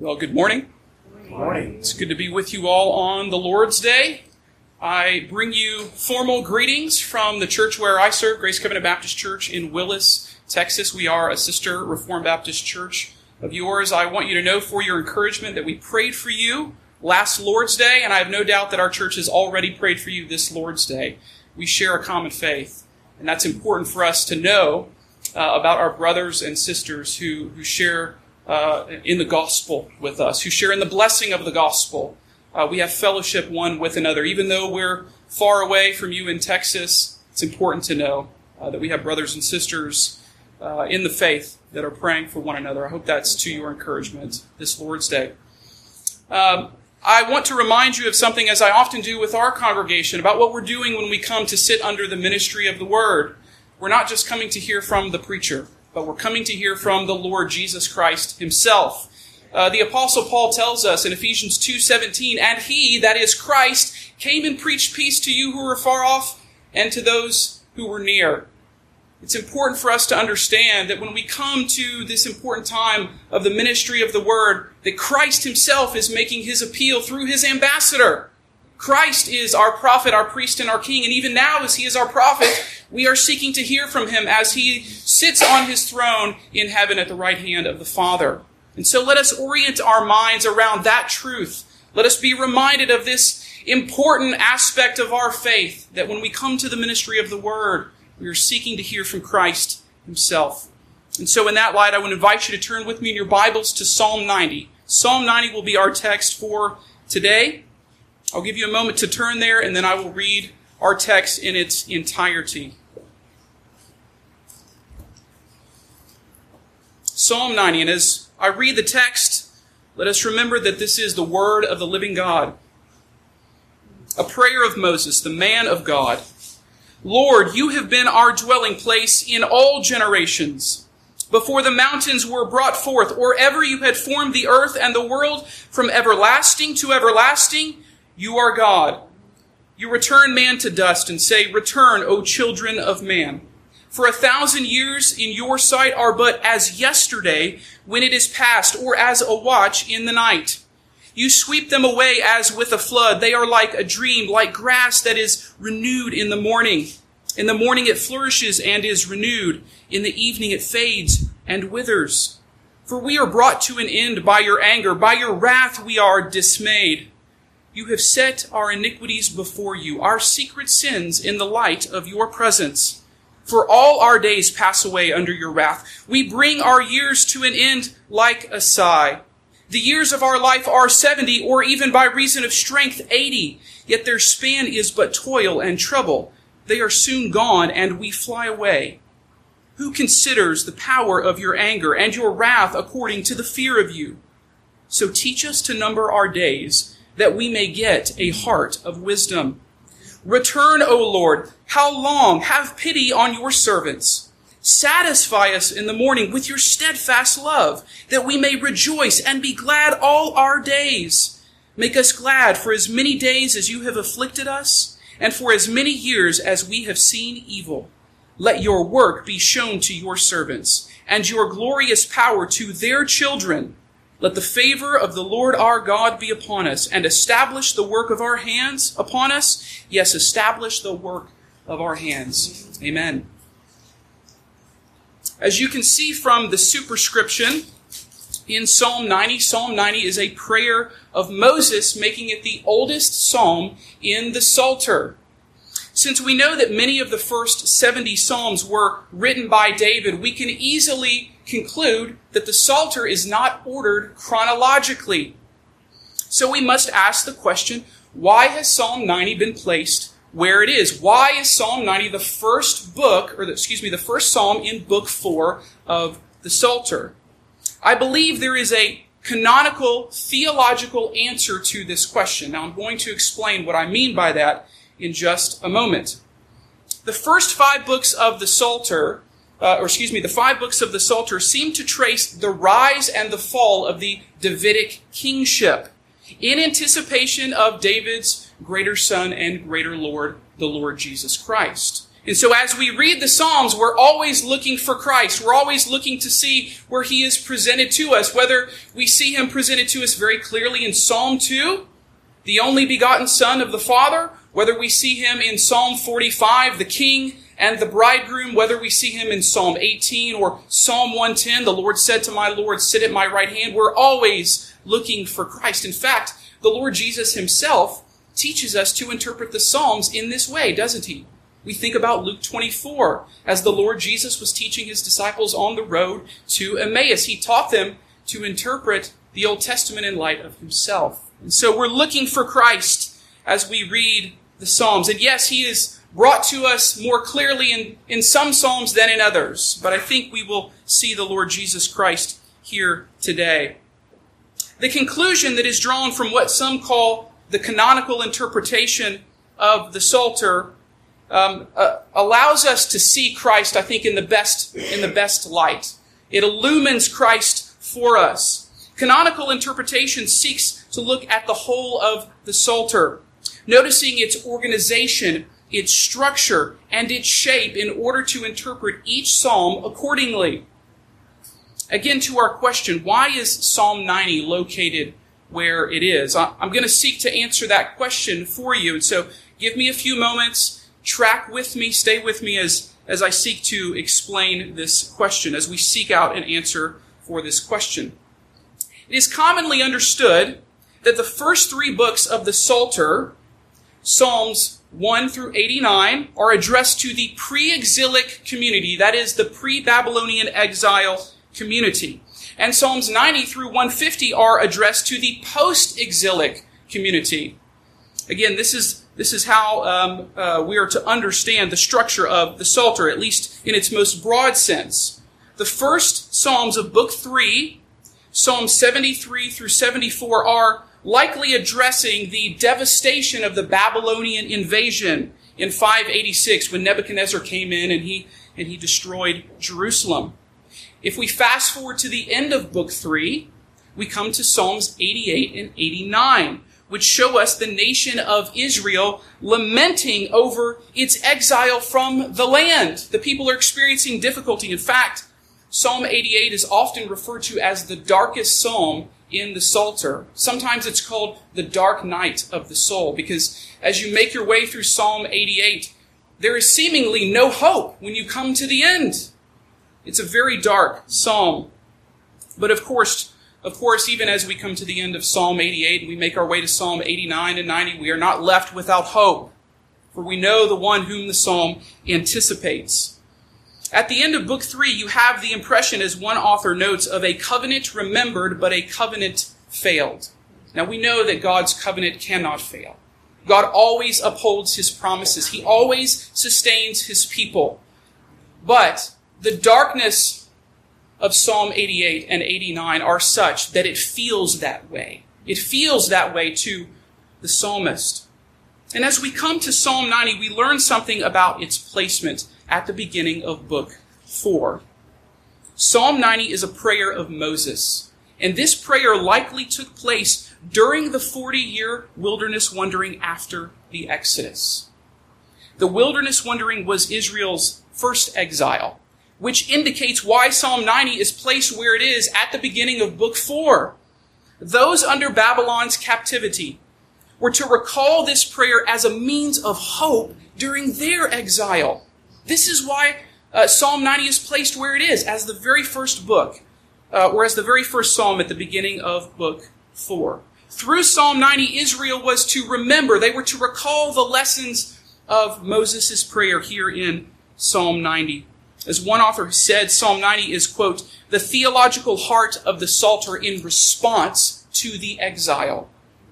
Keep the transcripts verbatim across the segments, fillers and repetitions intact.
Well, good morning. Good morning. It's good to be with you all on the Lord's Day. I bring you formal greetings from the church where I serve, Grace Covenant Baptist Church in Willis, Texas. We are a sister Reformed Baptist church of yours. I want you to know for your encouragement that we prayed for you last Lord's Day, and I have no doubt that our church has already prayed for you this Lord's Day. We share a common faith, and that's important for us to know uh, about our brothers and sisters who, who share uh, in the gospel with us, who share in the blessing of the gospel. Uh, we have fellowship one with another. Even though we're far away from you in Texas, it's important to know uh, that we have brothers and sisters uh, in the faith that are praying for one another. I hope that's to your encouragement this Lord's Day. Um, I want to remind you of something, as I often do with our congregation, about what we're doing when we come to sit under the ministry of the Word. We're not just coming to hear from the preacher, but we're coming to hear from the Lord Jesus Christ himself. Uh, the Apostle Paul tells us in Ephesians two seventeen, "And he, that is Christ, came and preached peace to you who were far off and to those who were near." It's important for us to understand that when we come to this important time of the ministry of the Word, that Christ himself is making his appeal through his ambassador. Christ is our prophet, our priest, and our king, and even now as he is our prophet, we are seeking to hear from him as he sits on his throne in heaven at the right hand of the Father. And so let us orient our minds around that truth. Let us be reminded of this important aspect of our faith, that when we come to the ministry of the Word, we are seeking to hear from Christ himself. And so in that light, I would invite you to turn with me in your Bibles to Psalm ninety. Psalm ninety will be our text for today. I'll give you a moment to turn there, and then I will read our text in its entirety. Psalm ninety, and as I read the text, let us remember that this is the word of the living God. A prayer of Moses, the man of God. "Lord, you have been our dwelling place in all generations. Before the mountains were brought forth, or ever you had formed the earth and the world, from everlasting to everlasting, you are God. You return man to dust and say, 'Return, O children of man.' For a thousand years in your sight are but as yesterday when it is past, or as a watch in the night. You sweep them away as with a flood. They are like a dream, like grass that is renewed in the morning. In the morning it flourishes and is renewed. In the evening it fades and withers. For we are brought to an end by your anger. By your wrath we are dismayed. You have set our iniquities before you, our secret sins in the light of your presence. For all our days pass away under your wrath. We bring our years to an end like a sigh. The years of our life are seventy, or even by reason of strength eighty. Yet their span is but toil and trouble. They are soon gone, and we fly away. Who considers the power of your anger and your wrath according to the fear of you? So teach us to number our days, that we may get a heart of wisdom. Return, O Lord. How long? Have pity on your servants. Satisfy us in the morning with your steadfast love, that we may rejoice and be glad all our days. Make us glad for as many days as you have afflicted us, and for as many years as we have seen evil. Let your work be shown to your servants, and your glorious power to their children. Let the favor of the Lord our God be upon us, and establish the work of our hands upon us. Yes, establish the work of our hands. Amen. As you can see from the superscription in Psalm ninety, Psalm ninety is a prayer of Moses, making it the oldest psalm in the Psalter. Since we know that many of the first seventy psalms were written by David, we can easily conclude that the Psalter is not ordered chronologically. So we must ask the question, why has Psalm ninety been placed where it is? Why is Psalm ninety the first book, or the, excuse me, the first psalm in book four of the Psalter? I believe there is a canonical theological answer to this question. Now I'm going to explain what I mean by that in just a moment. The first five books of the Psalter, uh, or excuse me, the five books of the Psalter seem to trace the rise and the fall of the Davidic kingship in anticipation of David's greater son and greater Lord, the Lord Jesus Christ. And so as we read the Psalms, we're always looking for Christ. We're always looking to see where he is presented to us, whether we see him presented to us very clearly in Psalm two, the only begotten Son of the Father, whether we see him in Psalm forty-five, the King and the bridegroom, whether we see him in Psalm eighteen or Psalm one ten, the Lord said to my Lord, sit at my right hand. We're always looking for Christ. In fact, the Lord Jesus himself teaches us to interpret the Psalms in this way, doesn't he? We think about Luke twenty-four, as the Lord Jesus was teaching his disciples on the road to Emmaus. He taught them to interpret the Old Testament in light of himself. And so we're looking for Christ as we read the Psalms. And yes, he is brought to us more clearly in, in some Psalms than in others. But I think we will see the Lord Jesus Christ here today. The conclusion that is drawn from what some call the canonical interpretation of the Psalter Um, uh, allows us to see Christ, I think, in the best in the best light. It illumines Christ for us. Canonical interpretation seeks to look at the whole of the Psalter, noticing its organization, its structure, and its shape in order to interpret each psalm accordingly. Again, to our question, why is Psalm ninety located where it is? I'm going to seek to answer that question for you. And so give me a few moments. Track with me, stay with me as, as I seek to explain this question, as we seek out an answer for this question. It is commonly understood that the first three books of the Psalter, Psalms one through eighty-nine, are addressed to the pre-exilic community, that is, the pre-Babylonian exile community. And Psalms ninety through one fifty are addressed to the post-exilic community. Again, this is This is how um, uh, we are to understand the structure of the Psalter, at least in its most broad sense. The first Psalms of Book three, Psalms seventy-three through seventy-four, are likely addressing the devastation of the Babylonian invasion in five eighty-six, when Nebuchadnezzar came in and he, and he destroyed Jerusalem. If we fast forward to the end of Book three, we come to Psalms eighty-eight and eighty-nine, which show us the nation of Israel lamenting over its exile from the land. The people are experiencing difficulty. In fact, Psalm eighty-eight is often referred to as the darkest psalm in the Psalter. Sometimes it's called the dark night of the soul, because as you make your way through Psalm eighty-eight, there is seemingly no hope when you come to the end. It's a very dark psalm. But of course, Of course, even as we come to the end of Psalm eighty-eight and we make our way to Psalm eighty-nine and ninety, we are not left without hope, for we know the one whom the psalm anticipates. At the end of Book three, you have the impression, as one author notes, of a covenant remembered, but a covenant failed. Now, we know that God's covenant cannot fail. God always upholds his promises. He always sustains his people. But the darkness of Psalm eighty-eight and eighty-nine are such that it feels that way. It feels that way to the psalmist. And as we come to Psalm ninety, we learn something about its placement at the beginning of Book four. Psalm ninety is a prayer of Moses, and this prayer likely took place during the forty-year wilderness wandering after the Exodus. The wilderness wandering was Israel's first exile, which indicates why Psalm ninety is placed where it is at the beginning of Book four. Those under Babylon's captivity were to recall this prayer as a means of hope during their exile. This is why uh, Psalm ninety is placed where it is, as the very first book, uh, or as the very first psalm at the beginning of Book four. Through Psalm ninety, Israel was to remember, they were to recall the lessons of Moses' prayer here in Psalm ninety. As one author said, Psalm ninety is, quote, the theological heart of the Psalter in response to the exile.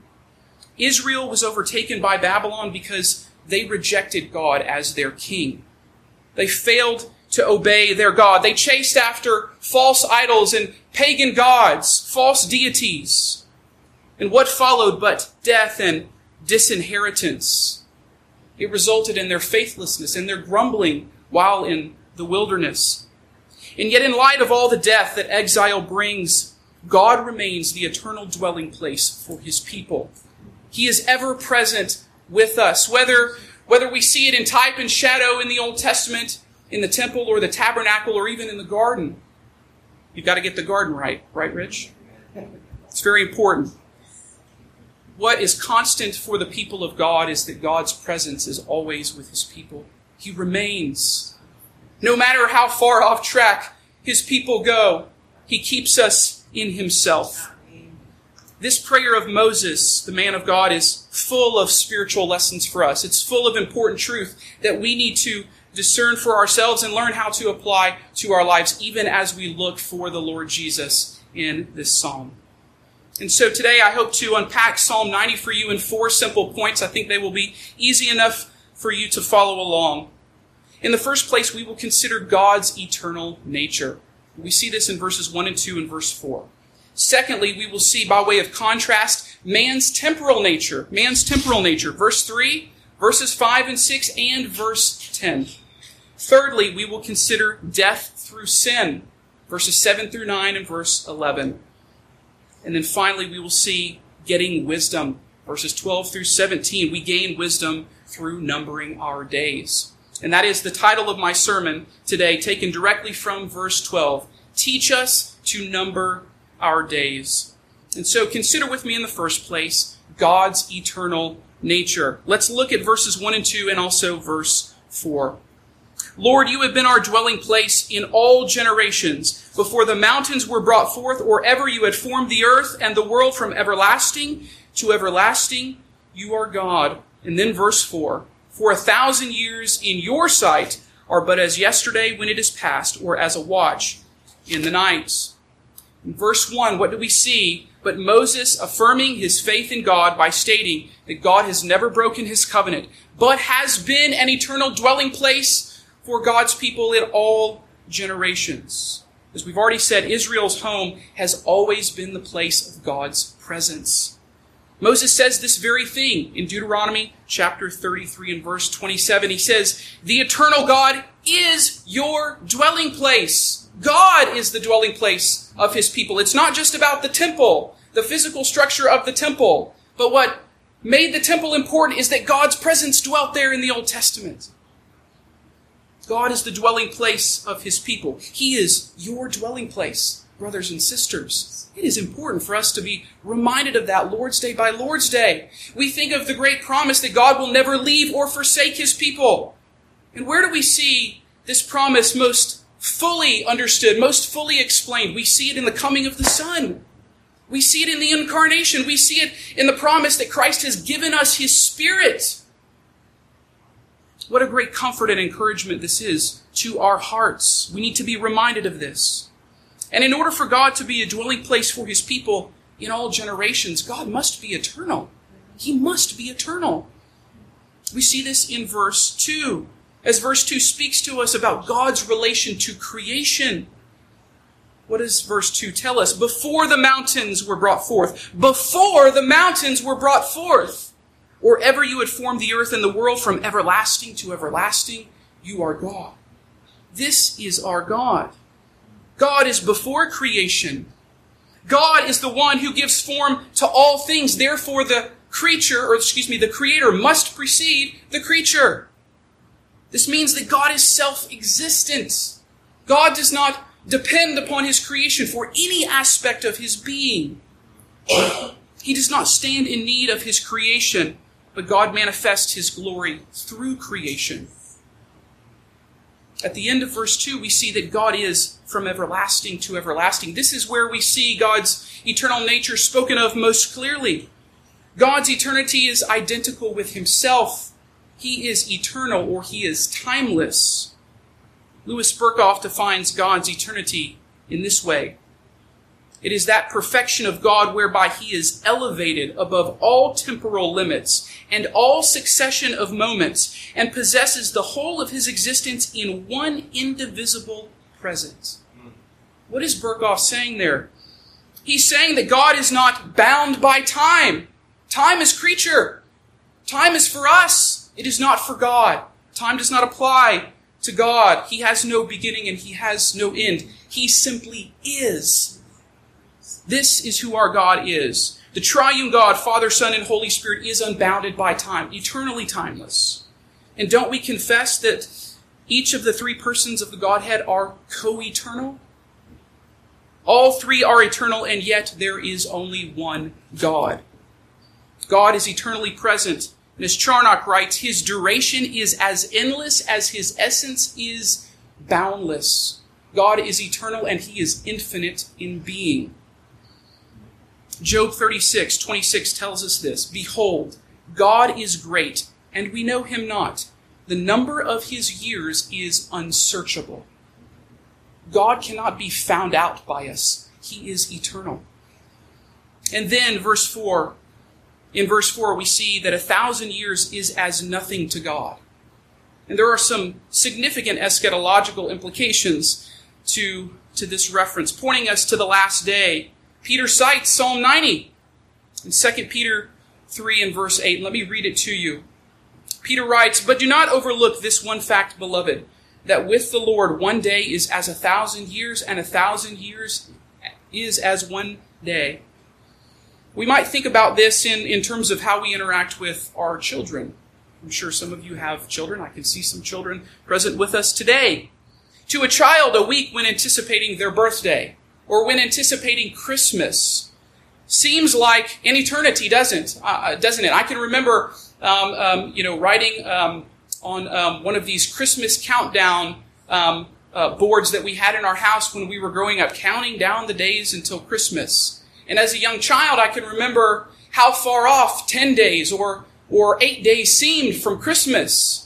Israel was overtaken by Babylon because they rejected God as their king. They failed to obey their God. They chased after false idols and pagan gods, false deities. And what followed but death and disinheritance? It resulted in their faithlessness and their grumbling while in the wilderness. And yet, in light of all the death that exile brings, God remains the eternal dwelling place for his people. He is ever present with us, whether Whether we see it in type and shadow in the Old Testament, in the temple or the tabernacle or even in the garden. You've got to get the garden right, right, Rich? It's very important. What is constant for the people of God is that God's presence is always with his people. He remains. No matter how far off track his people go, he keeps us in himself. This prayer of Moses, the man of God, is full of spiritual lessons for us. It's full of important truth that we need to discern for ourselves and learn how to apply to our lives, even as we look for the Lord Jesus in this psalm. And so today I hope to unpack Psalm ninety for you in four simple points. I think they will be easy enough for you to follow along. In the first place, we will consider God's eternal nature. We see this in verses one and two and verse four. Secondly, we will see, by way of contrast, man's temporal nature. Man's temporal nature. Verse three, verses five and six, and verse ten. Thirdly, we will consider death through sin. Verses seven through nine and verse eleven. And then finally, we will see getting wisdom. Verses twelve through seventeen. We gain wisdom through numbering our days. And that is the title of my sermon today, taken directly from verse twelve. Teach us to number our days. And so consider with me in the first place God's eternal nature. Let's look at verses one and two and also verse four. Lord, you have been our dwelling place in all generations, before the mountains were brought forth, or ever you had formed the earth and the world. From everlasting to everlasting, you are God. And then verse four. For a thousand years in your sight are but as yesterday when it is past, or as a watch in the night. In verse one, what do we see but Moses affirming his faith in God by stating that God has never broken his covenant, but has been an eternal dwelling place for God's people in all generations. As we've already said, Israel's home has always been the place of God's presence. Moses says this very thing in Deuteronomy chapter thirty-three and verse twenty-seven. He says, the eternal God is your dwelling place. God is the dwelling place of his people. It's not just about the temple, the physical structure of the temple, but what made the temple important is that God's presence dwelt there in the Old Testament. God is the dwelling place of his people. He is your dwelling place, brothers and sisters. It is important for us to be reminded of that Lord's Day by Lord's Day. We think of the great promise that God will never leave or forsake his people. And where do we see this promise most fully understood, most fully explained? We see it in the coming of the Son. We see it in the incarnation. We see it in the promise that Christ has given us his Spirit. What a great comfort and encouragement this is to our hearts. We need to be reminded of this. And in order for God to be a dwelling place for his people in all generations, God must be eternal. He must be eternal. We see this in verse two, as verse two speaks to us about God's relation to creation. What does verse two tell us? Before the mountains were brought forth. Before the mountains were brought forth. Or ever you had formed the earth and the world, from everlasting to everlasting, you are God. This is our God. God is before creation. God is the one who gives form to all things. Therefore, the creature, or excuse me, the creator must precede the creature. This means that God is self-existent. God does not depend upon his creation for any aspect of his being. He does not stand in need of his creation, but God manifests his glory through creation. At the end of verse two, we see that God is from everlasting to everlasting. This is where we see God's eternal nature spoken of most clearly. God's eternity is identical with himself. He is eternal, or he is timeless. Louis Berkhoff defines God's eternity in this way. It is that perfection of God whereby he is elevated above all temporal limits and all succession of moments, and possesses the whole of his existence in one indivisible presence. What is Berkhoff saying there? He's saying that God is not bound by time. Time is creature. Time is for us. It is not for God. Time does not apply to God. He has no beginning and he has no end. He simply is. This is who our God is. The triune God, Father, Son, and Holy Spirit, is unbounded by time, eternally timeless. And don't we confess that each of the three persons of the Godhead are co-eternal? All three are eternal, and yet there is only one God. God is eternally present. And as Charnock writes, his duration is as endless as his essence is boundless. God is eternal, and he is infinite in being. Job thirty-six twenty-six tells us this. Behold, God is great, and we know him not. The number of his years is unsearchable. God cannot be found out by us. He is eternal. And then verse four, in verse four we see that a thousand years is as nothing to God. And there are some significant eschatological implications to, to this reference, pointing us to the last day. Peter cites Psalm ninety in Second Peter three and verse eight. Let me read it to you. Peter writes, "But do not overlook this one fact, beloved, that with the Lord one day is as a thousand years, and a thousand years is as one day." We might think about this in, in terms of how we interact with our children. I'm sure some of you have children. I can see some children present with us today. To a child, a week when anticipating their birthday or when anticipating Christmas seems like an eternity, doesn't uh, doesn't it? I can remember, um, um, you know, writing um, on um, one of these Christmas countdown um, uh, boards that we had in our house when we were growing up, counting down the days until Christmas. And as a young child, I can remember how far off ten days or or eight days seemed from Christmas.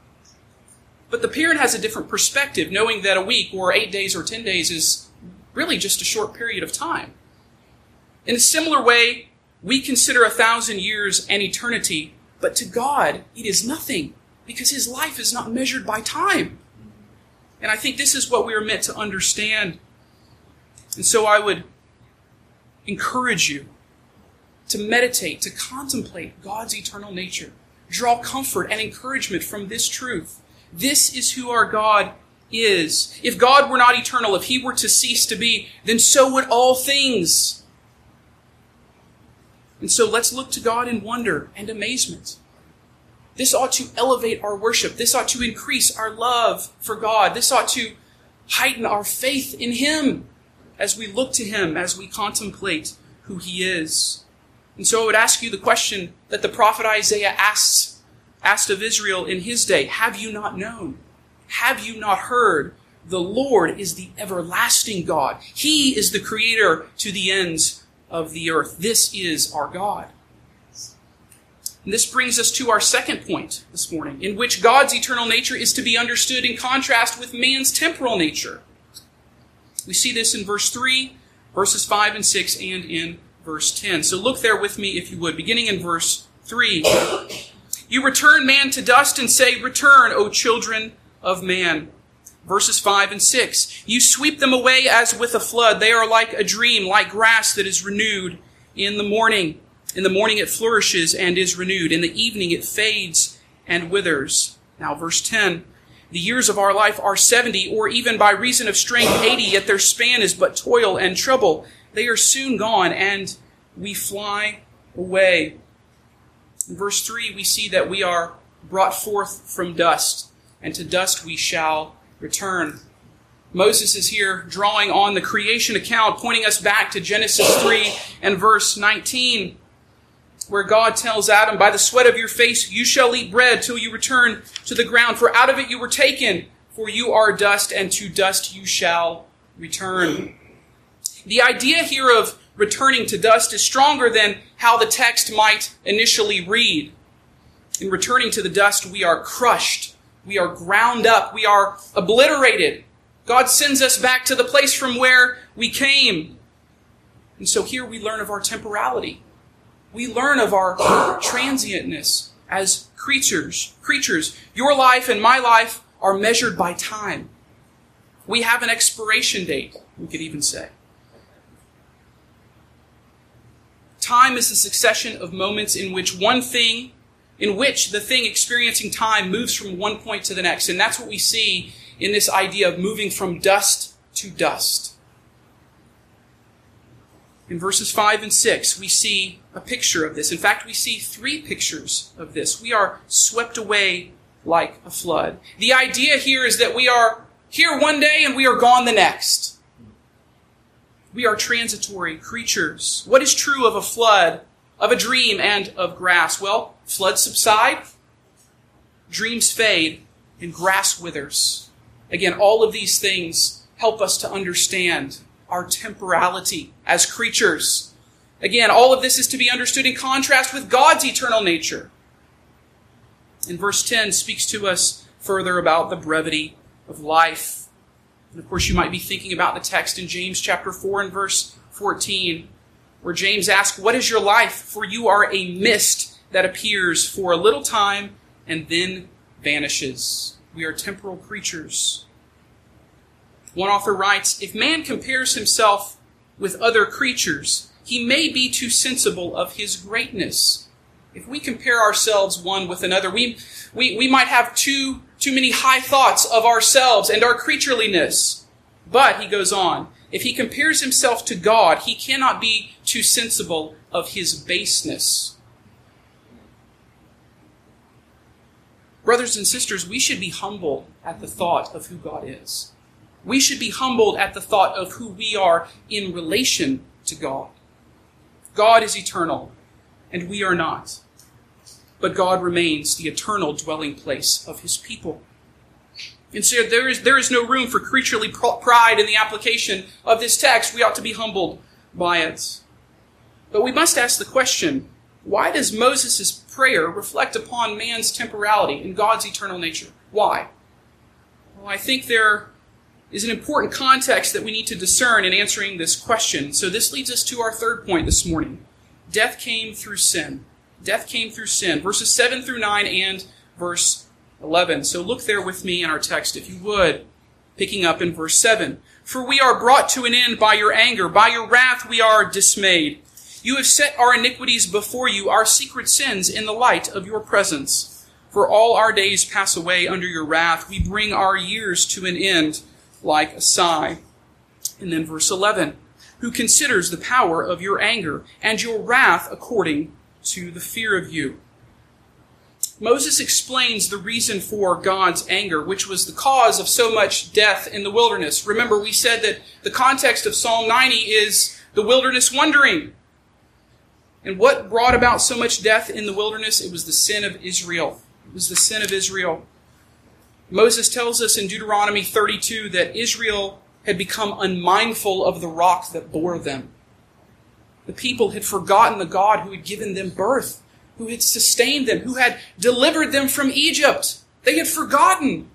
But the parent has a different perspective, knowing that a week or eight days or ten days is really just a short period of time. In a similar way, we consider a thousand years an eternity, but to God, it is nothing, because his life is not measured by time. And I think this is what we are meant to understand. And so I would encourage you to meditate, to contemplate God's eternal nature. Draw comfort and encouragement from this truth. This is who our God is. If God were not eternal, if he were to cease to be, then so would all things. And so let's look to God in wonder and amazement. This ought to elevate our worship. This ought to increase our love for God. This ought to heighten our faith in him as we look to him, as we contemplate who he is. And so I would ask you the question that the prophet Isaiah asks, asked of Israel in his day. Have you not known? Have you not heard? The Lord is the everlasting God. He is the creator to the ends of the earth. This is our God. And this brings us to our second point this morning, in which God's eternal nature is to be understood in contrast with man's temporal nature. We see this in verse three, verses five and six, and in verse ten. So look there with me, if you would, beginning in verse three. You return man to dust and say, "Return, O children of man." Verses five and six. You sweep them away as with a flood. They are like a dream, like grass that is renewed in the morning. In the morning it flourishes and is renewed. In the evening it fades and withers. Now verse ten. The years of our life are seventy, or even by reason of strength eighty, yet their span is but toil and trouble. They are soon gone, and we fly away. In verse three, we see that we are brought forth from dust, and to dust we shall return. Moses is here drawing on the creation account, pointing us back to Genesis three and verse nineteen, where God tells Adam, "By the sweat of your face you shall eat bread till you return to the ground, for out of it you were taken, for you are dust, and to dust you shall return." The idea here of returning to dust is stronger than how the text might initially read. In returning to the dust, we are crushed, we are ground up, we are obliterated. God sends us back to the place from where we came. And so here we learn of our temporality. We learn of our transientness as creatures. Creatures, your life and my life are measured by time. We have an expiration date, we could even say. Time is the succession of moments in which one thing, in which the thing experiencing time moves from one point to the next. And that's what we see in this idea of moving from dust to dust. In verses five and six, we see a picture of this. In fact, we see three pictures of this. We are swept away like a flood. The idea here is that we are here one day and we are gone the next. We are transitory creatures. What is true of a flood, of a dream, and of grass? Well, floods subside, dreams fade, and grass withers. Again, all of these things help us to understand our temporality as creatures. Again, all of this is to be understood in contrast with God's eternal nature. And verse ten speaks to us further about the brevity of life. And of course, you might be thinking about the text in James chapter four and verse fourteen, where James asks, "What is your life? For you are a mist that appears for a little time and then vanishes." We are temporal creatures. One author writes, "If man compares himself with other creatures, he may be too sensible of his greatness." If we compare ourselves one with another, we, we, we might have too, too many high thoughts of ourselves and our creatureliness. But, he goes on, if he compares himself to God, he cannot be too sensible of his baseness. Brothers and sisters, we should be humbled at the thought of who God is. We should be humbled at the thought of who we are in relation to God. God is eternal, and we are not. But God remains the eternal dwelling place of his people. And so there is, there is no room for creaturely pride in the application of this text. We ought to be humbled by it. But we must ask the question, why does Moses' prayer reflect upon man's temporality and God's eternal nature? Why? Well, I think there is an important context that we need to discern in answering this question. So this leads us to our third point this morning. Death came through sin. Death came through sin. Verses seven through nine and verse eleven. So look there with me in our text, if you would, picking up in verse seven. "For we are brought to an end by your anger. By your wrath we are dismayed. You have set our iniquities before you, our secret sins in the light of your presence. For all our days pass away under your wrath. We bring our years to an end like a sigh." And then verse eleven. "Who considers the power of your anger and your wrath according to the fear of you." Moses explains the reason for God's anger, which was the cause of so much death in the wilderness. Remember, we said that the context of Psalm ninety is the wilderness wandering. And what brought about so much death in the wilderness? It was the sin of Israel. It was the sin of Israel. Moses tells us in Deuteronomy thirty-two that Israel had become unmindful of the rock that bore them. The people had forgotten the God who had given them birth, who had sustained them, who had delivered them from Egypt. They had forgotten.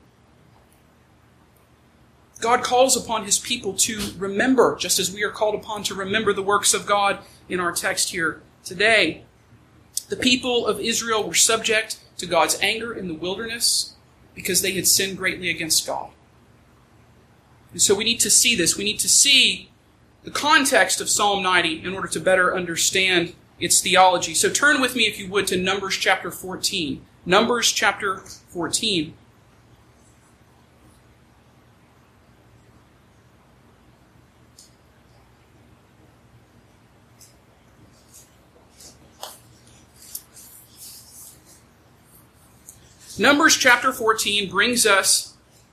God calls upon his people to remember, just as we are called upon to remember the works of God in our text here today. The people of Israel were subject to God's anger in the wilderness because they had sinned greatly against God. And so we need to see this. We need to see the context of Psalm ninety in order to better understand its theology. So turn with me, if you would, to Numbers chapter fourteen. Numbers chapter fourteen. Numbers chapter fourteen brings us,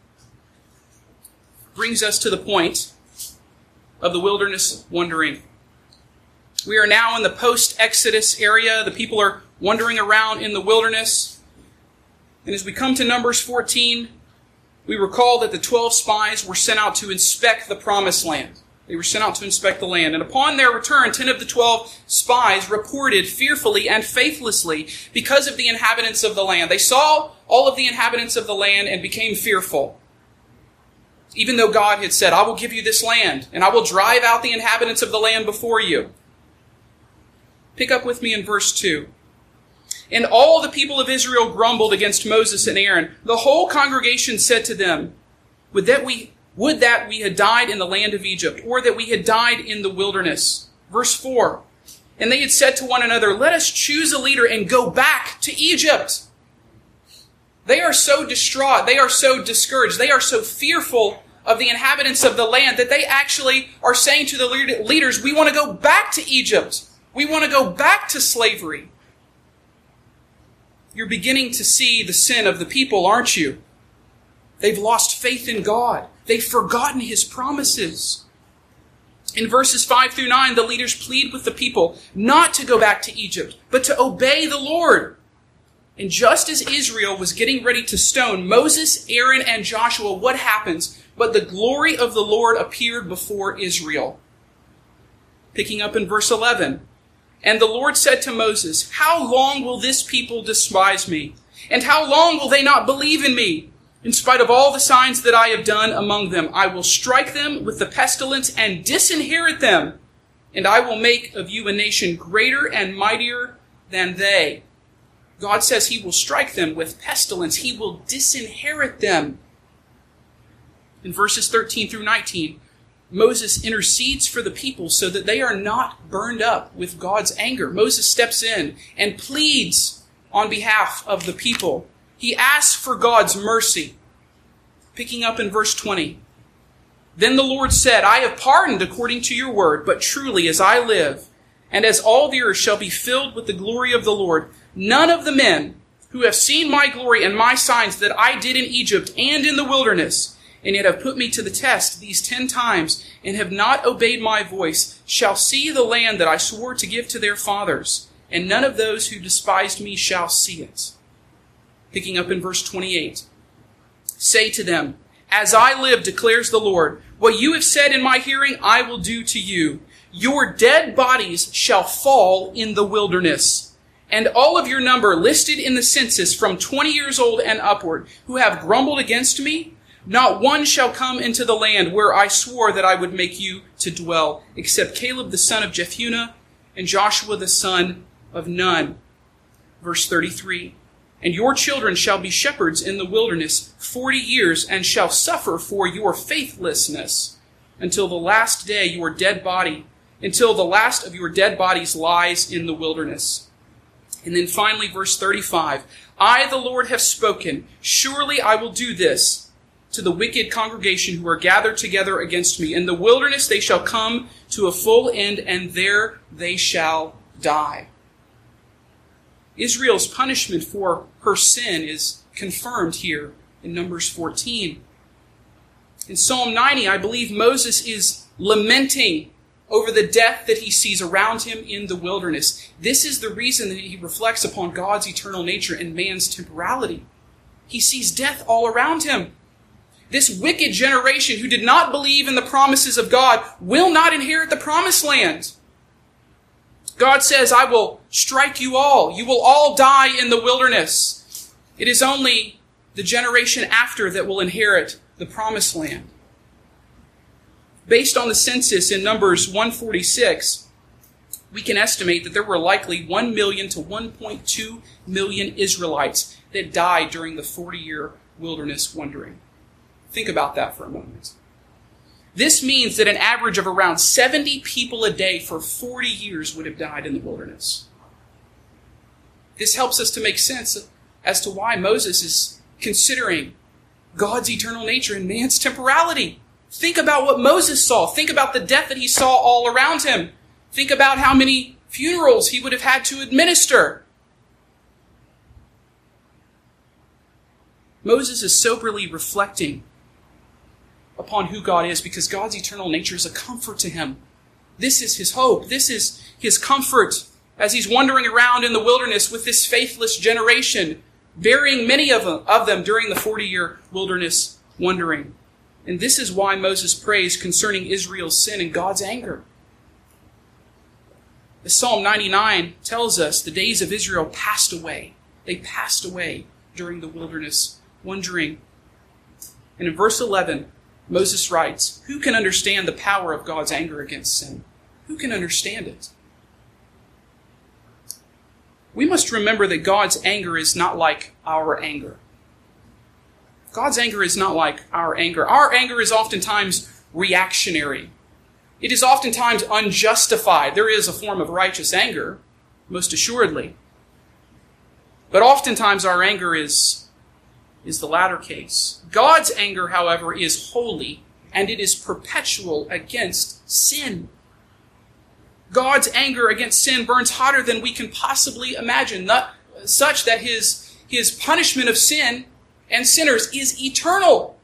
brings us to the point of the wilderness wandering. We are now in the post-Exodus area. The people are wandering around in the wilderness. And as we come to Numbers fourteen, we recall that the twelve spies were sent out to inspect the promised land. They were sent out to inspect the land. And upon their return, ten of the twelve spies reported fearfully and faithlessly because of the inhabitants of the land. They saw all of the inhabitants of the land and became fearful. Even though God had said, "I will give you this land, and I will drive out the inhabitants of the land before you." Pick up with me in verse two. "And all the people of Israel grumbled against Moses and Aaron. The whole congregation said to them, Would that we would that we had died in the land of Egypt, or that we had died in the wilderness." Verse four. "And they had said to one another, Let us choose a leader and go back to Egypt." They are so distraught, they are so discouraged, they are so fearful of the inhabitants of the land that they actually are saying to the leaders, "We want to go back to Egypt. We want to go back to slavery." You're beginning to see the sin of the people, aren't you? They've lost faith in God. They've forgotten his promises. In verses five through nine, the leaders plead with the people not to go back to Egypt, but to obey the Lord. And just as Israel was getting ready to stone Moses, Aaron, and Joshua, what happens? But the glory of the Lord appeared before Israel. Picking up in verse eleven. And the Lord said to Moses, how long will this people despise me? And how long will they not believe in me? In spite of all the signs that I have done among them, I will strike them with the pestilence and disinherit them. And I will make of you a nation greater and mightier than they. God says he will strike them with pestilence. He will disinherit them. In verses thirteen through nineteen, Moses intercedes for the people so that they are not burned up with God's anger. Moses steps in and pleads on behalf of the people. He asks for God's mercy. Picking up in verse twenty. Then the Lord said, I have pardoned according to your word, but truly as I live, and as all the earth shall be filled with the glory of the Lord, none of the men who have seen my glory and my signs that I did in Egypt and in the wilderness, and yet have put me to the test these ten times, and have not obeyed my voice, shall see the land that I swore to give to their fathers, and none of those who despised me shall see it. Picking up in verse twenty-eight. Say to them, as I live, declares the Lord, what you have said in my hearing I will do to you. Your dead bodies shall fall in the wilderness, and all of your number listed in the census from twenty years old and upward, who have grumbled against me, not one shall come into the land where I swore that I would make you to dwell, except Caleb the son of Jephunneh and Joshua the son of Nun. Verse thirty-three. And your children shall be shepherds in the wilderness forty years, and shall suffer for your faithlessness until the last day your dead body, until the last of your dead bodies lies in the wilderness. And then finally, verse thirty-five. I, the Lord, have spoken. Surely I will do this to the wicked congregation who are gathered together against me. In the wilderness they shall come to a full end, and there they shall die. Israel's punishment for her sin is confirmed here in Numbers fourteen. In Psalm ninety, I believe Moses is lamenting over the death that he sees around him in the wilderness. This is the reason that he reflects upon God's eternal nature and man's temporality. He sees death all around him. This wicked generation who did not believe in the promises of God will not inherit the promised land. God says, I will strike you all. You will all die in the wilderness. It is only the generation after that will inherit the promised land. Based on the census in Numbers one forty-six, we can estimate that there were likely one million to one point two million Israelites that died during the forty-year wilderness wandering. Think about that for a moment. This means that an average of around seventy people a day for forty years would have died in the wilderness. This helps us to make sense as to why Moses is considering God's eternal nature and man's temporality. Think about what Moses saw. Think about the death that he saw all around him. Think about how many funerals he would have had to administer. Moses is soberly reflecting upon who God is, because God's eternal nature is a comfort to him. This is his hope. This is his comfort as he's wandering around in the wilderness with this faithless generation, burying many of them, of them during the forty-year wilderness wandering. And this is why Moses prays concerning Israel's sin and God's anger. As Psalm ninety-nine tells us, the days of Israel passed away. They passed away during the wilderness wandering. And in verse eleven, Moses writes, who can understand the power of God's anger against sin? Who can understand it? We must remember that God's anger is not like our anger. God's anger is not like our anger. Our anger is oftentimes reactionary. It is oftentimes unjustified. There is a form of righteous anger, most assuredly. But oftentimes our anger is is the latter case. God's anger, however, is holy, and it is perpetual against sin. God's anger against sin burns hotter than we can possibly imagine, not such that his his punishment of sin and sinners is eternal.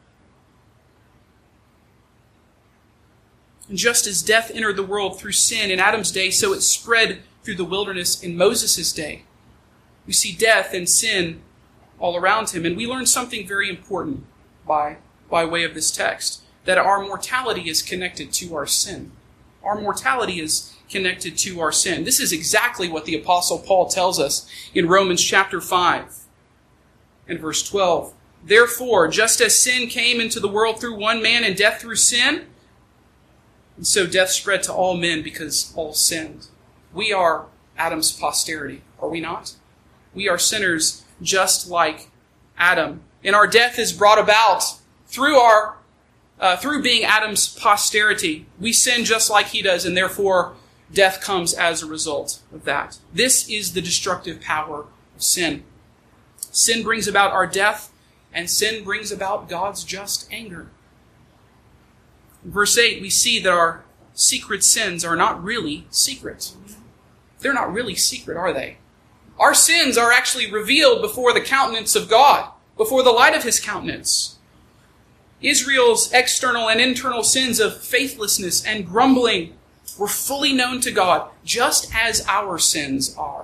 And just as death entered the world through sin in Adam's day, so it spread through the wilderness in Moses' day. We see death and sin all around him. And we learn something very important by, by way of this text, that our mortality is connected to our sin. Our mortality is connected to our sin. This is exactly what the Apostle Paul tells us in Romans chapter five and verse twelve. Therefore, just as sin came into the world through one man and death through sin, and so death spread to all men because all sinned. We are Adam's posterity, are we not? We are sinners just like Adam. And our death is brought about through our uh, through being Adam's posterity. We sin just like he does, and therefore death comes as a result of that. This is the destructive power of sin. Sin brings about our death, and sin brings about God's just anger. In verse eight, we see that our secret sins are not really secret. They're not really secret, are they? Our sins are actually revealed before the countenance of God, before the light of his countenance. Israel's external and internal sins of faithlessness and grumbling were fully known to God, just as our sins are.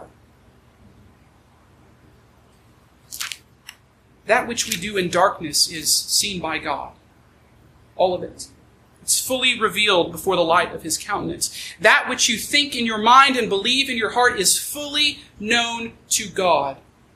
That which we do in darkness is seen by God. All of it. It's fully revealed before the light of his countenance. That which you think in your mind and believe in your heart is fully known to God.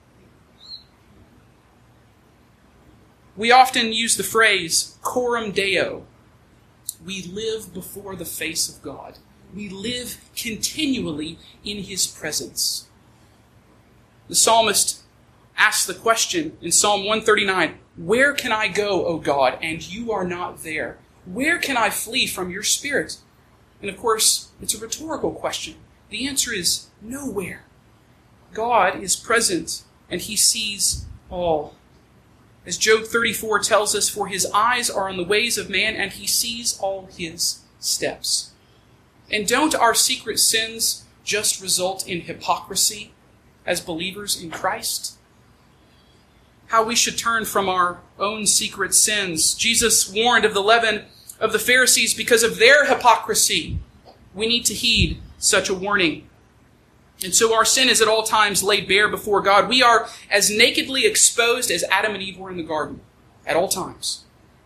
We often use the phrase, coram Deo. We live before the face of God. We live continually in his presence. The psalmist asks the question in Psalm one thirty-nine, where can I go, O God, and you are not there? Where can I flee from your spirit? And of course, it's a rhetorical question. The answer is nowhere. God is present, and he sees all. As Job thirty-four tells us, for his eyes are on the ways of man, and he sees all his steps. And don't our secret sins just result in hypocrisy as believers in Christ? How we should turn from our own secret sins. Jesus warned of the leaven of the Pharisees because of their hypocrisy. We need to heed such a warning. And so our sin is at all times laid bare before God. We are as nakedly exposed as Adam and Eve were in the garden at all times.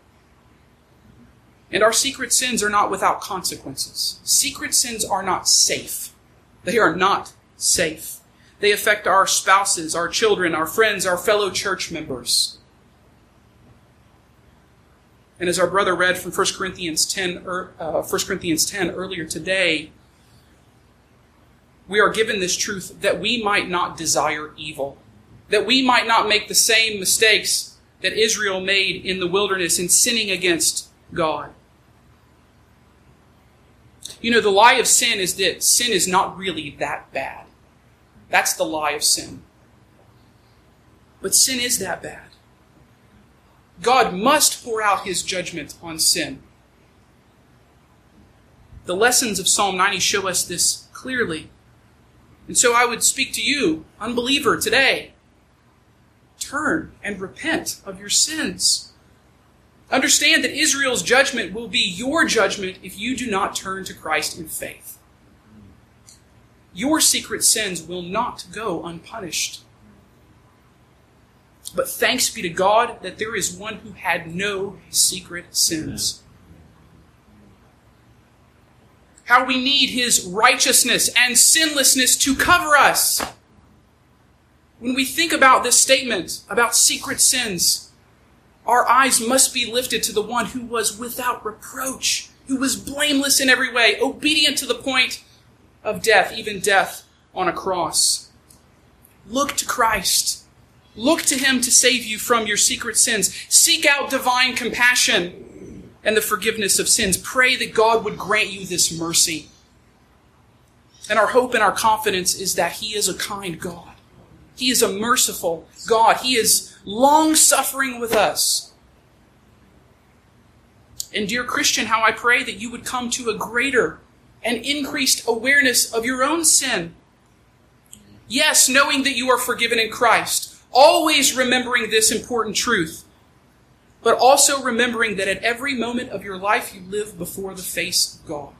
And our secret sins are not without consequences. Secret sins are not safe. They are not safe. They affect our spouses, our children, our friends, our fellow church members. And as our brother read from First Corinthians ten, uh, First Corinthians ten earlier today, we are given this truth that we might not desire evil, that we might not make the same mistakes that Israel made in the wilderness in sinning against God. You know, the lie of sin is that sin is not really that bad. That's the lie of sin. But sin is that bad. God must pour out his judgment on sin. The lessons of Psalm ninety show us this clearly. And so I would speak to you, unbeliever, today. Turn and repent of your sins. Understand that Israel's judgment will be your judgment if you do not turn to Christ in faith. Your secret sins will not go unpunished. But thanks be to God that there is one who had no secret sins. How we need his righteousness and sinlessness to cover us. When we think about this statement about secret sins, our eyes must be lifted to the one who was without reproach, who was blameless in every way, obedient to the point of death, even death on a cross. Look to Christ. Look to him to save you from your secret sins. Seek out divine compassion and the forgiveness of sins. Pray that God would grant you this mercy. And our hope and our confidence is that he is a kind God. He is a merciful God. He is long-suffering with us. And dear Christian, how I pray that you would come to a greater and increased awareness of your own sin. Yes, knowing that you are forgiven in Christ, always remembering this important truth, but also remembering that at every moment of your life you live before the face of God.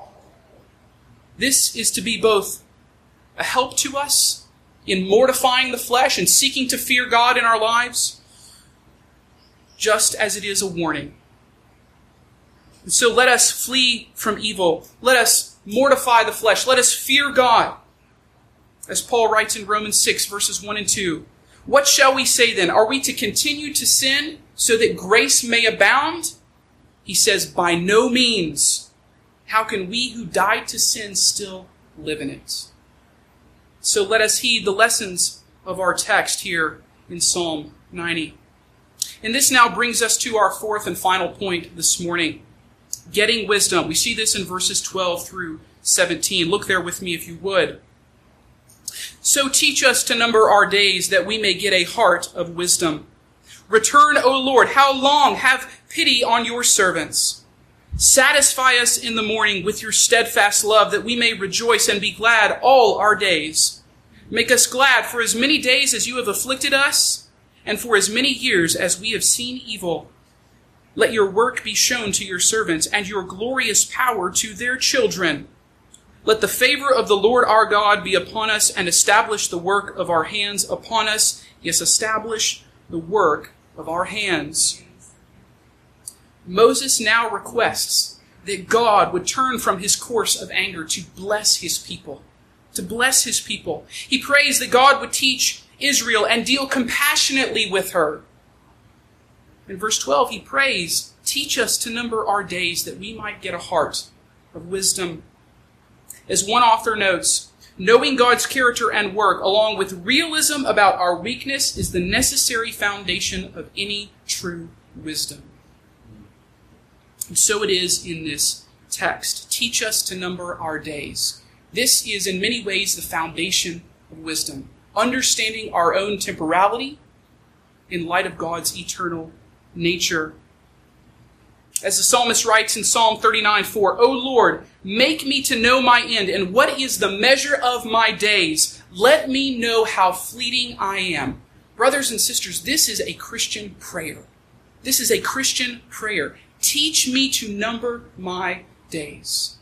This is to be both a help to us in mortifying the flesh and seeking to fear God in our lives, just as it is a warning. And so let us flee from evil. Let us mortify the flesh. Let us fear God. As Paul writes in Romans six, verses one and two, what shall we say then? Are we to continue to sin so that grace may abound? He says, by no means. How can we who died to sin still live in it? So let us heed the lessons of our text here in Psalm ninety. And this now brings us to our fourth and final point this morning. Getting wisdom. We see this in verses twelve through seventeen. Look there with me if you would. So teach us to number our days that we may get a heart of wisdom. Return, O Lord, how long? Have pity on your servants. Satisfy us in the morning with your steadfast love, that we may rejoice and be glad all our days. Make us glad for as many days as you have afflicted us, and for as many years as we have seen evil. Let your work be shown to your servants, and your glorious power to their children. Let the favor of the Lord our God be upon us, and establish the work of our hands upon us. Yes, establish the work of our hands. Moses now requests that God would turn from his course of anger to bless his people. To bless his people. He prays that God would teach Israel and deal compassionately with her. In verse twelve, he prays, teach us to number our days that we might get a heart of wisdom. As one author notes, knowing God's character and work along with realism about our weakness is the necessary foundation of any true wisdom. And so it is in this text. Teach us to number our days. This is in many ways the foundation of wisdom. Understanding our own temporality in light of God's eternal nature. As the psalmist writes in Psalm thirty-nine four, O Lord, make me to know my end, and what is the measure of my days? Let me know how fleeting I am. Brothers and sisters, this is a Christian prayer. This is a Christian prayer. Teach me to number my days.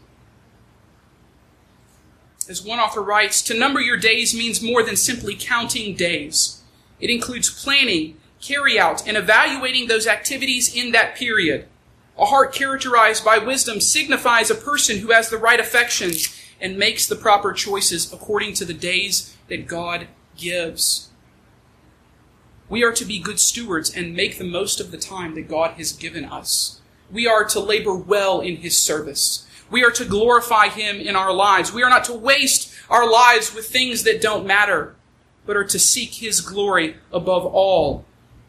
As one author writes, to number your days means more than simply counting days. It includes planning, carry out, and evaluating those activities in that period. A heart characterized by wisdom signifies a person who has the right affections and makes the proper choices according to the days that God gives. We are to be good stewards and make the most of the time that God has given us. We are to labor well in his service. We are to glorify him in our lives. We are not to waste our lives with things that don't matter, but are to seek his glory above all.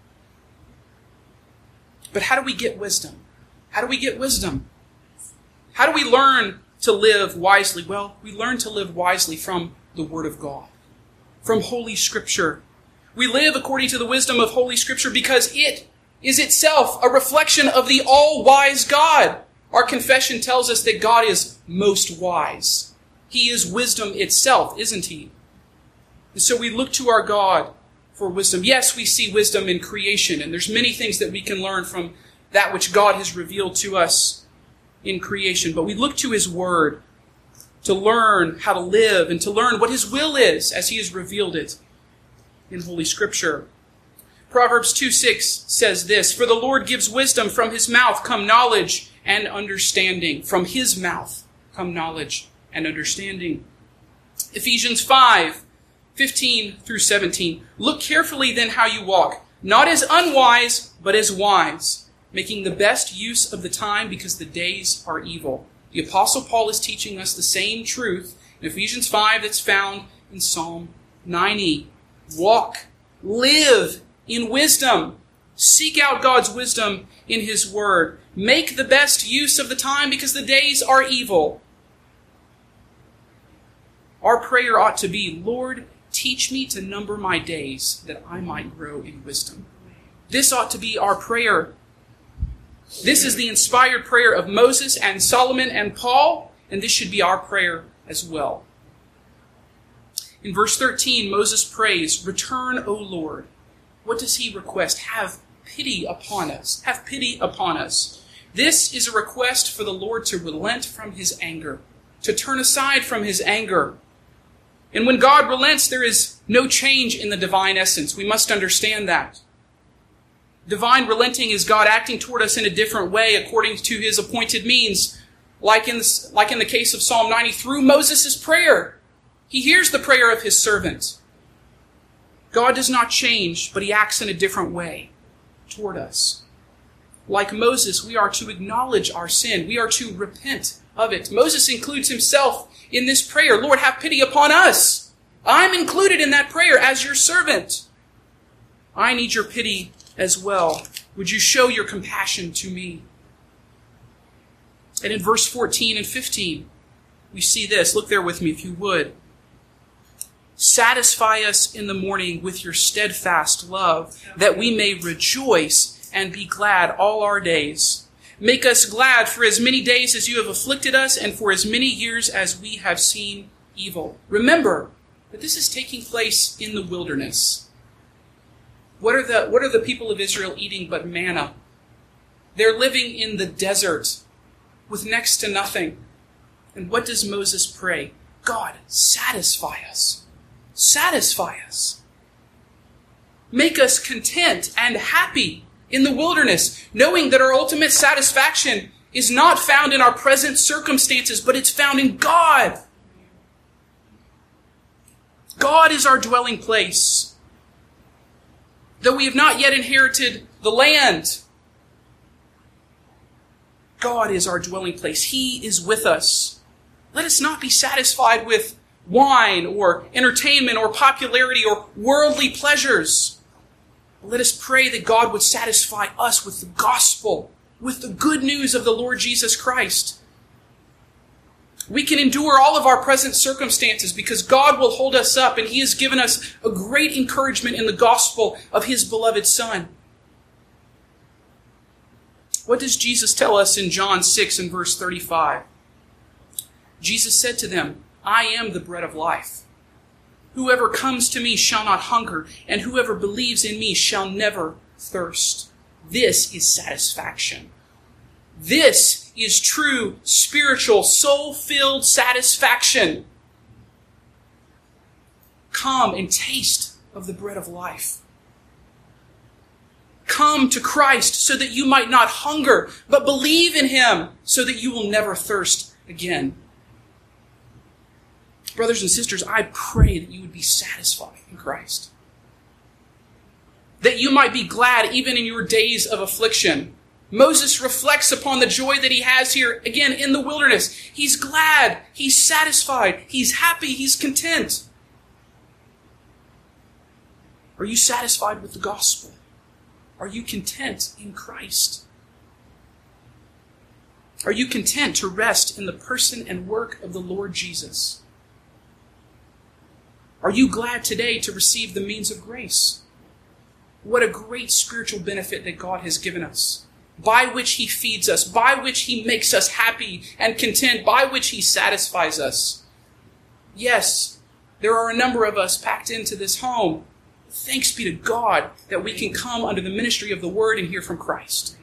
But how do we get wisdom? How do we get wisdom? How do we learn to live wisely? Well, we learn to live wisely from the Word of God, from Holy Scripture. We live according to the wisdom of Holy Scripture because it is itself a reflection of the all-wise God. Our confession tells us that God is most wise. He is wisdom itself, isn't he? And so we look to our God for wisdom. Yes, we see wisdom in creation, and there's many things that we can learn from that which God has revealed to us in creation. But we look to his Word to learn how to live and to learn what his will is as he has revealed it in Holy Scripture. Proverbs two six says this, for the Lord gives wisdom, from his mouth come knowledge and understanding. From his mouth come knowledge and understanding. Ephesians five fifteen through seventeen. Look carefully then how you walk, not as unwise, but as wise, making the best use of the time because the days are evil. The Apostle Paul is teaching us the same truth in Ephesians five that's found in Psalm ninety. Walk, live in wisdom. Seek out God's wisdom in his Word. Make the best use of the time because the days are evil. Our prayer ought to be, Lord, teach me to number my days that I might grow in wisdom. This ought to be our prayer. This is the inspired prayer of Moses and Solomon and Paul, and this should be our prayer as well. In verse thirteen, Moses prays, return, O Lord. What does he request? Have pity upon us. Have pity upon us. This is a request for the Lord to relent from his anger, to turn aside from his anger. And when God relents, there is no change in the divine essence. We must understand that. Divine relenting is God acting toward us in a different way according to his appointed means, like in the, like in the case of Psalm ninety, through Moses' prayer. He hears the prayer of his servant. God does not change, but he acts in a different way toward us. Like Moses, we are to acknowledge our sin. We are to repent of it. Moses includes himself in this prayer. Lord, have pity upon us. I'm included in that prayer as your servant. I need your pity as well. Would you show your compassion to me? And in verse fourteen and fifteen, we see this. Look there with me if you would. Satisfy us in the morning with your steadfast love, that we may rejoice and be glad all our days. Make us glad for as many days as you have afflicted us, and for as many years as we have seen evil. Remember that this is taking place in the wilderness. What are the, what are the people of Israel eating but manna? They're living in the desert with next to nothing. And what does Moses pray? God, satisfy us. Satisfy us. Make us content and happy in the wilderness, knowing that our ultimate satisfaction is not found in our present circumstances, but it's found in God. God is our dwelling place. Though we have not yet inherited the land, God is our dwelling place. He is with us. Let us not be satisfied with wine or entertainment or popularity or worldly pleasures. Let us pray that God would satisfy us with the gospel, with the good news of the Lord Jesus Christ. We can endure all of our present circumstances because God will hold us up, and he has given us a great encouragement in the gospel of his beloved Son. What does Jesus tell us in John six and verse thirty-five? Jesus said to them, I am the bread of life. Whoever comes to me shall not hunger, and whoever believes in me shall never thirst. This is satisfaction. This is true spiritual, soul-filled satisfaction. Come and taste of the bread of life. Come to Christ so that you might not hunger, but believe in him so that you will never thirst again. Brothers and sisters, I pray that you would be satisfied in Christ. That you might be glad even in your days of affliction. Moses reflects upon the joy that he has here, again, in the wilderness. He's glad, he's satisfied, he's happy, he's content. Are you satisfied with the gospel? Are you content in Christ? Are you content to rest in the person and work of the Lord Jesus? Are you glad today to receive the means of grace? What a great spiritual benefit that God has given us, by which he feeds us, by which he makes us happy and content, by which he satisfies us. Yes, there are a number of us packed into this home. Thanks be to God that we can come under the ministry of the Word and hear from Christ.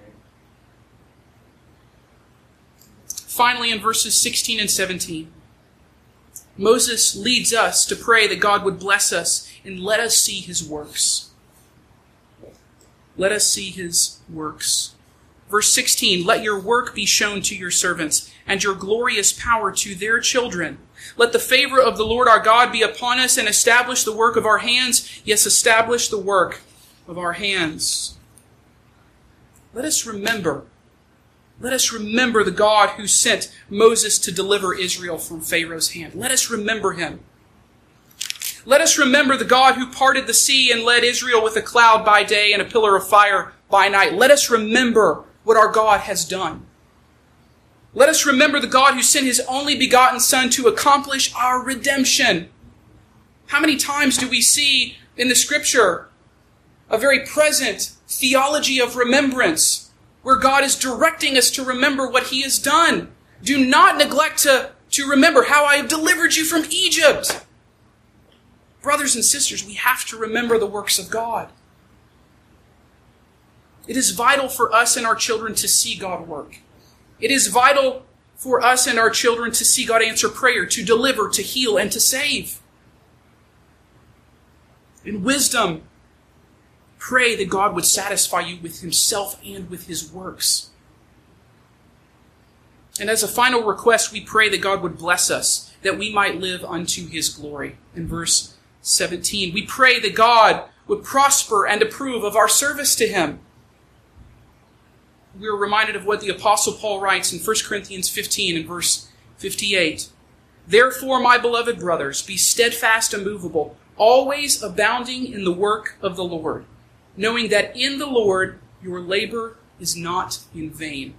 Finally, in verses sixteen and seventeen, Moses leads us to pray that God would bless us and let us see his works. Let us see his works. Verse sixteen, let your work be shown to your servants, and your glorious power to their children. Let the favor of the Lord our God be upon us, and establish the work of our hands. Yes, establish the work of our hands. Let us remember, let us remember the God who sent Moses to deliver Israel from Pharaoh's hand. Let us remember him. Let us remember the God who parted the sea and led Israel with a cloud by day and a pillar of fire by night. Let us remember what our God has done. Let us remember the God who sent his only begotten Son to accomplish our redemption. How many times do we see in the Scripture a very present theology of remembrance, where God is directing us to remember what he has done? Do not neglect to, to remember how I have delivered you from Egypt. Brothers and sisters, we have to remember the works of God. It is vital for us and our children to see God work. It is vital for us and our children to see God answer prayer, to deliver, to heal, and to save. In wisdom, pray that God would satisfy you with himself and with his works. And as a final request, we pray that God would bless us, that we might live unto his glory. In verse seventeen, we pray that God would prosper and approve of our service to him. We are reminded of what the Apostle Paul writes in First Corinthians fifteen and verse fifty-eight. Therefore, my beloved brothers, be steadfast and immovable, always abounding in the work of the Lord, knowing that in the Lord your labor is not in vain.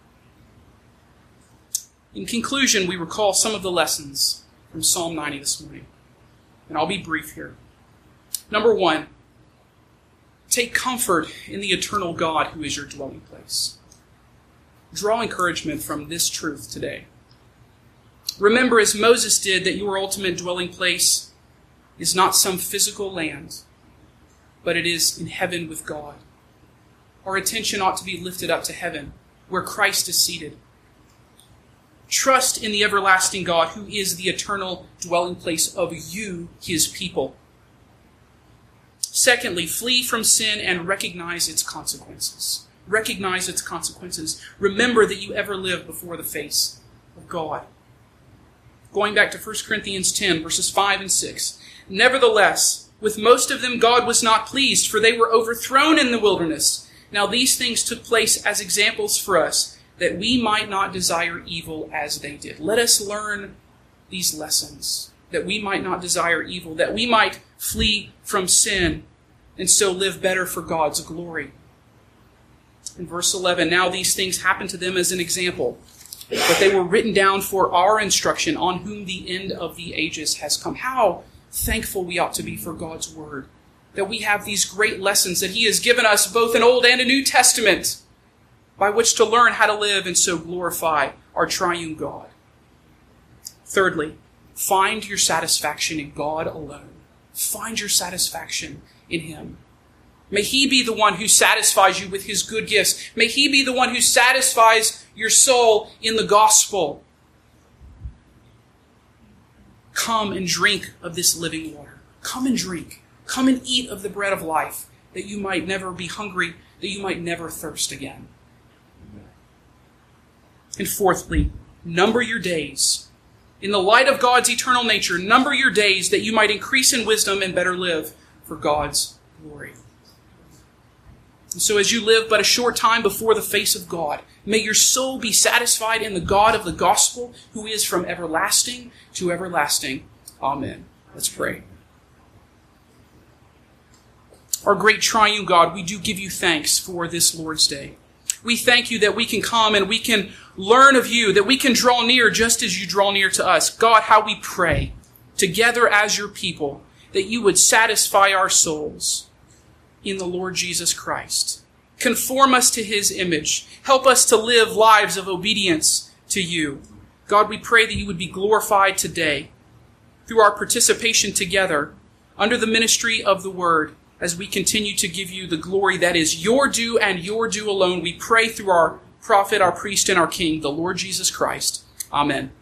In conclusion, we recall some of the lessons from Psalm ninety this morning. And I'll be brief here. Number one, take comfort in the eternal God who is your dwelling place. Draw encouragement from this truth today. Remember, as Moses did, that your ultimate dwelling place is not some physical land, but it is in heaven with God. Our attention ought to be lifted up to heaven, where Christ is seated. Trust in the everlasting God, who is the eternal dwelling place of you, his people. Secondly, flee from sin and recognize its consequences. Recognize its consequences. Remember that you ever lived before the face of God. Going back to First Corinthians ten, verses five and six. Nevertheless, with most of them God was not pleased, for they were overthrown in the wilderness. Now these things took place as examples for us, that we might not desire evil as they did. Let us learn these lessons, that we might not desire evil, that we might flee from sin, and so live better for God's glory. In verse eleven, now these things happened to them as an example, but they were written down for our instruction, on whom the end of the ages has come. How thankful we ought to be for God's word, that we have these great lessons that he has given us, both an Old and a New Testament, by which to learn how to live and so glorify our triune God. Thirdly, find your satisfaction in God alone. Find your satisfaction in him. May he be the one who satisfies you with his good gifts. May he be the one who satisfies your soul in the gospel. Come and drink of this living water. Come and drink. Come and eat of the bread of life, that you might never be hungry, that you might never thirst again. And fourthly, number your days. In the light of God's eternal nature, number your days that you might increase in wisdom and better live for God's glory. And so as you live but a short time before the face of God, may your soul be satisfied in the God of the gospel, who is from everlasting to everlasting. Amen. Let's pray. Our great triune God, we do give you thanks for this Lord's Day. We thank you that we can come and we can learn of you, that we can draw near just as you draw near to us. God, how we pray together as your people, that you would satisfy our souls in the Lord Jesus Christ. Conform us to his image. Help us to live lives of obedience to you. God, we pray that you would be glorified today through our participation together under the ministry of the word, as we continue to give you the glory that is your due and your due alone. We pray through our prophet, our priest, and our king, the Lord Jesus Christ. Amen.